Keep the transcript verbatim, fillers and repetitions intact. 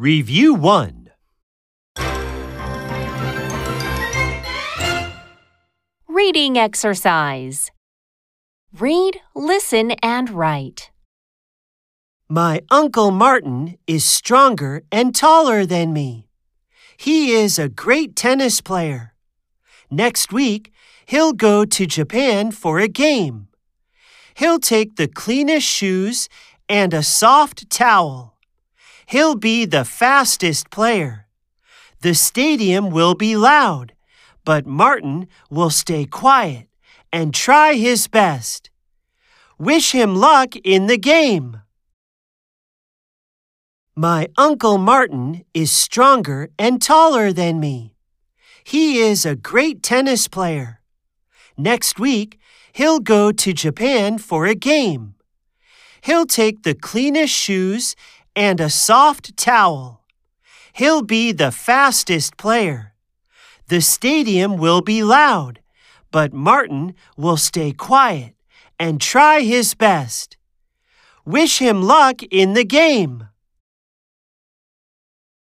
Review one. Reading exercise. Read, listen, and write. My Uncle Martin is stronger and taller than me. He is a great tennis player. Next week, he'll go to Japan for a game. He'll take the cleanest shoes and a soft towel. He'll be the fastest player. The stadium will be loud, but Martin will stay quiet and try his best. Wish him luck in the game. My Uncle Martin is stronger and taller than me. He is a great tennis player. Next week, he'll go to Japan for a game. He'll take the cleanest shoes and a soft towel. He'll be the fastest player. The stadium will be loud, but Martin will stay quiet and try his best. Wish him luck in the game.